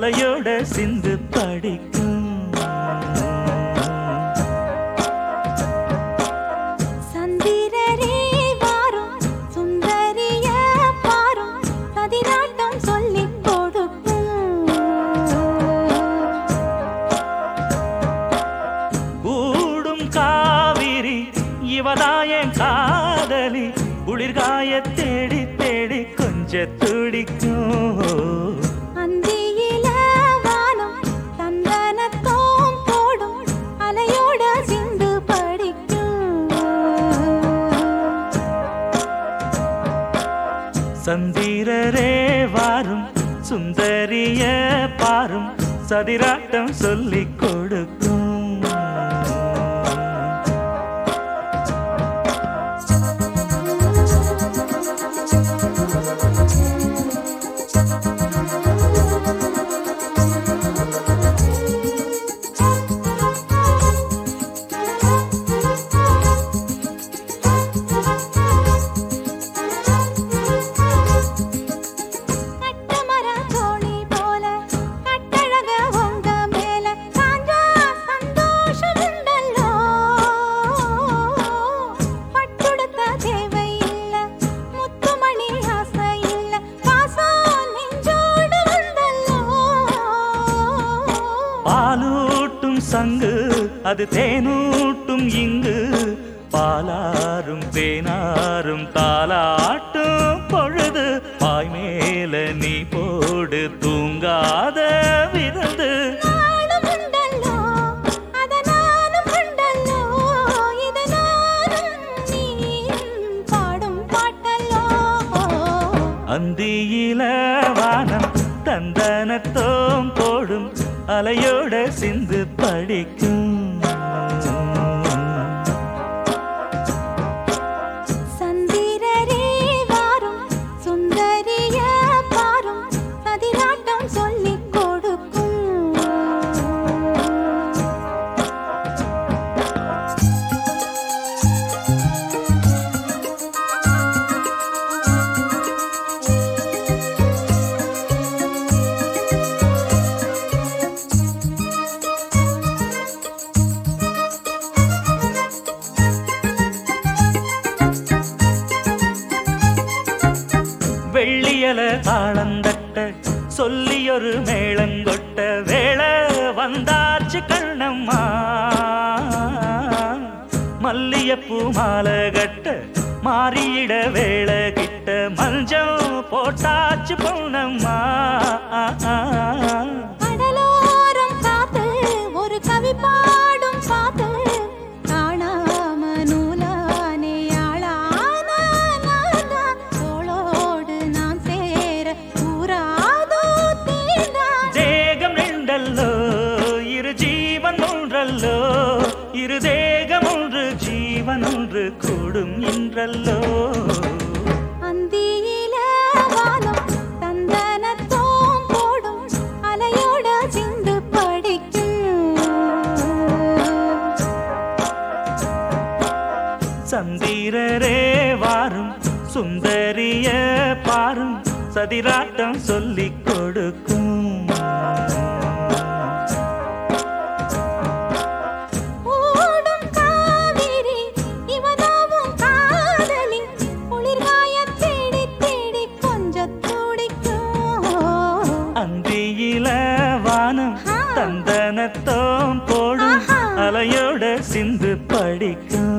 அலையோட சிந்து படிக்கும். சந்திரரே வாரும் சுந்தரிய பாரும் சதிராட்டம் சொல்லிக் கொடுக்கும். கூடும் காவிரி இவதாயன் காதலி குளிர்காய தேடி தேடி கொஞ்ச துடிக்கும். அந்தியில வானம் சந்தனத்தோம் போடும் அலையோட சிந்து படிக்கும். சந்திரரே வாரும் சுந்தரிய பாரும் சதிராட்டம் சொல்லிக் கொடுக்கும். பாலூட்டும் சங்கு அது தேனூட்டும் இங்கு பாலாரும் தேனாரும் தாலாட்டும் பொழுது பாய் மேல நீ போடு தூங்காத விருந்து. அந்தியில வானம் தந்தனத்தோம் போடும் அலையோட சிந்து படிக்கும். சந்திரரே வாரும் சுந்தரிய பாரும் சதிராட்டம் சொல்லிக் கொடுக்கும். வெள்ளியல தாளந்தட்ட சொல்லியொரு மேளங்கொட்ட வேளை வந்தாச்சு கண்ணம்மா. மல்லியப்பூ மாலை கட்ட மாறியிட வேளை கிட்ட மஞ்சம் போட்டாச்சு பொன்னம்மா. கடலோரம் காத்து ஒரு கவி பாடும் பாத்து காணாம நூலானே ஆளான தோளோடு நான் சேர கூறாதோ தீண்டா. தேகம் ரெண்டல்லோ இரு ஜீவன் ஒன்றல்லோ இரு தேகம் ஒன்று ஜீவன் ஒன்று கூடும் இன்றல்லோ. அந்தியில வானம் தந்தனத்தோம் போடும் அலையோட சிந்து படிக்கும். சந்திரரே வாரும் சுந்தரிய பாரும் சதிராட்டம் சொல்லிக் கொடுக்கும். ஓடும் காவிரி இவதாவும் காதலி குளிர்காய தேடி தேடி கொஞ்சம் துடிக்கும். அந்தியில வானம் தந்தனத்தோம் போடும் அலையோட சிந்து படிக்கும்.